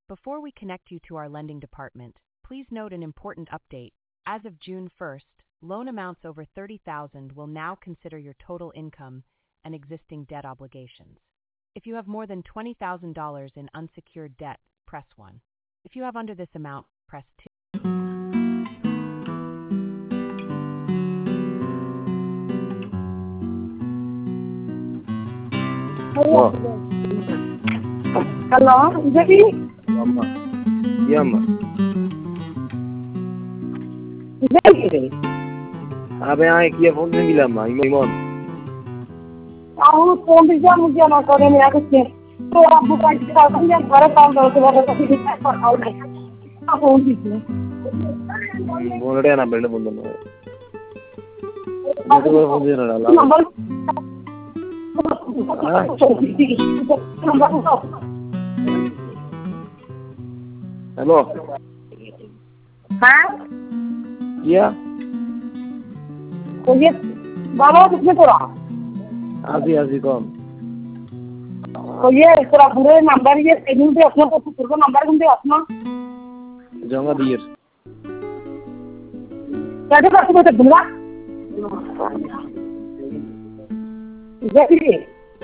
Before we connect you to our lending department, please note an important update. As of June 1st, loan amounts over $30,000 will now consider your total income and existing debt obligations. If you have more than $20,000 in unsecured debt, press 1. If you have under this amount, press 2. Hello, Devi? Amma. Yamma. Devi? Abe आए किया phone नहीं मिला अम्मा इमोन आओ phone भी जा मुझे ना करे मेरा कुछ तो आप दुकान के पास में घर काम करते वाला तो फिर पर आओ नहीं फोन दीजिए बोल रहे ना बेटे बोल रहे मैं तो फोन दे रहा ला नंबर हेलो हाँ क्या तो ये बाबा किसने तोड़ा आजी कौन तो ये तेरा पूरे नंबर ये सेविंग पे अपना तो पूरे को नंबर कौन दे अपना जाऊंगा दियर कैसे करते हो तो दूंगा जैसे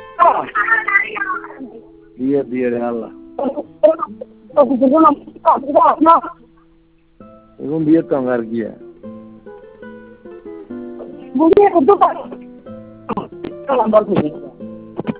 दियर याल्ला तो पूरे को नंबर अपना इवन दियर तो अंगार किया मुझे उर्दू का नंबर दीजिए